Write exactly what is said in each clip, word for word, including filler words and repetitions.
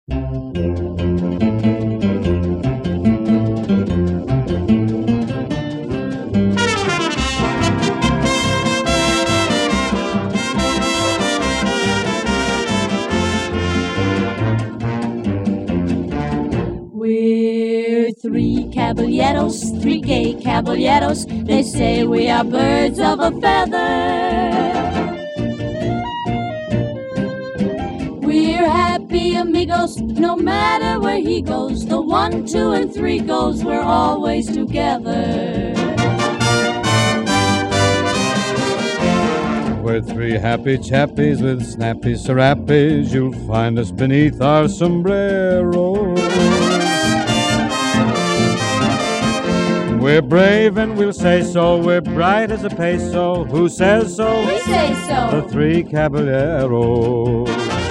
We're three caballeros, three gay caballeros. They say we are birds of a feather. We're happy amigos, no matter where he goes. The one, two, and three goes, we're always together. We're three happy chappies with snappy serappies. You'll find us beneath our sombreros. We're brave and we'll say so. We're bright as a peso. Who says so? We say so. The three caballeros.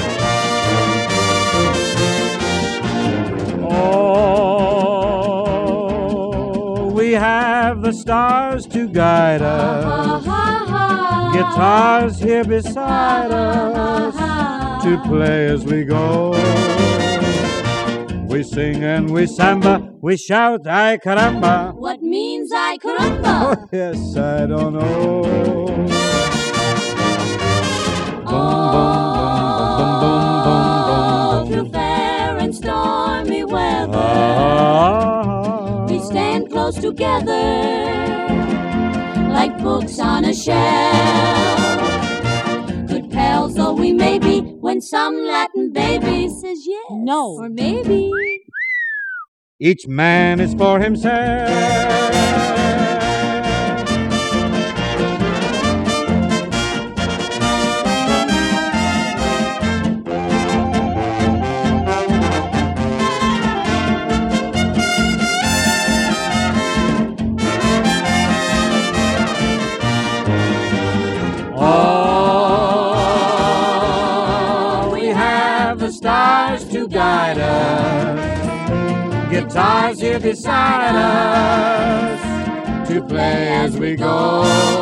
Oh, we have the stars to guide us. Ha, ha, ha. Guitars here beside Ha, us ha, ha. to play as we go. We sing and we samba, we shout, ay caramba. What means ay caramba? Oh, yes, I don't know. Oh, through fair and stormy weather, Ah, we stand close together, like books on a shelf. Good pals though we may be, when some Latin baby says yes, No. or maybe. each man is for himself. Oh, we have the stars to guide us. Guitars here beside us to play as we go.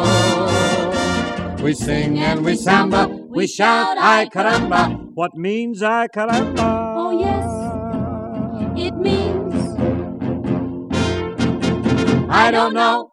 We sing and we samba, we shout, ay caramba. What means ay caramba? Oh yes, it means I don't know.